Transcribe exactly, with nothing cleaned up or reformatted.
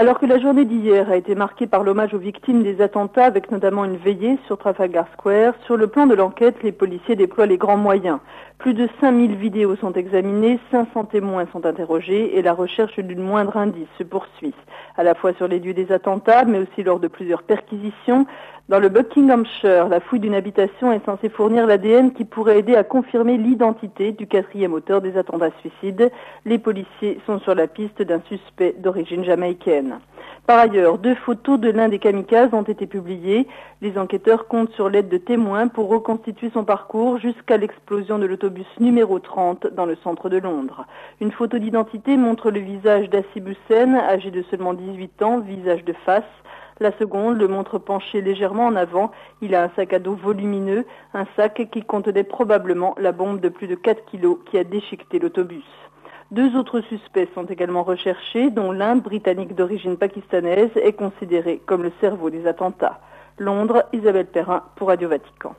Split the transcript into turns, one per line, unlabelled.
Alors que la journée d'hier a été marquée par l'hommage aux victimes des attentats, avec notamment une veillée sur Trafalgar Square, sur le plan de l'enquête, les policiers déploient les grands moyens. Plus de cinq mille vidéos sont examinées, cinq cents témoins sont interrogés et la recherche d'une moindre indice se poursuit, à la fois sur les lieux des attentats, mais aussi lors de plusieurs perquisitions. Dans le Buckinghamshire, la fouille d'une habitation est censée fournir l'A D N qui pourrait aider à confirmer l'identité du quatrième auteur des attentats suicides. Les policiers sont sur la piste d'un suspect d'origine jamaïcaine. Par ailleurs, deux photos de l'un des kamikazes ont été publiées. Les enquêteurs comptent sur l'aide de témoins pour reconstituer son parcours jusqu'à l'explosion de l'autobus numéro trente dans le centre de Londres. Une photo d'identité montre le visage d'Assib Hussein, âgé de seulement dix-huit ans, visage de face. La seconde le montre penché légèrement en avant. Il a un sac à dos volumineux, un sac qui contenait probablement la bombe de plus de quatre kilos qui a déchiqueté l'autobus. Deux autres suspects sont également recherchés, dont l'un, britannique d'origine pakistanaise, est considéré comme le cerveau des attentats. Londres, Isabelle Perrin pour Radio Vatican.